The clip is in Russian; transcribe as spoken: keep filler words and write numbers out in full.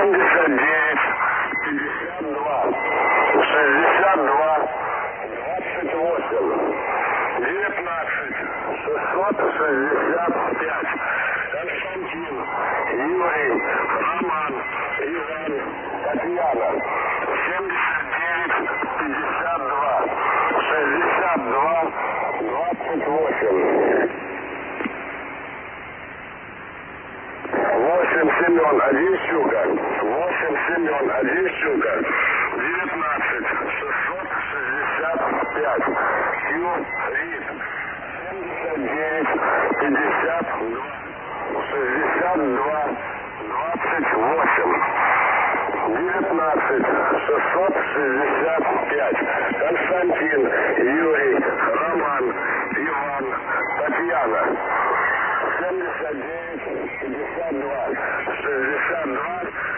семьдесят девять, пятьдесят два, шестьдесят два, двадцать восемь, девятнадцать, шестьсот шестьдесят пять. Константин, Юрий, Роман, Иван, Татьяна. семьдесят девять, пятьдесят два, шестьдесят два, двадцать восемь. восемь, Семен, один щука. восемь, Семен, один щука. девятнадцать, шестьсот шестьдесят пять. Q, Рит. семьдесят девять, пятьдесят два, шестьдесят два, двадцать восемь. девятнадцать, шестьсот шестьдесят пять. Константин, Юрий, Роман, Иван, Татьяна. семьдесят девять, пятьдесят два, шестьдесят два,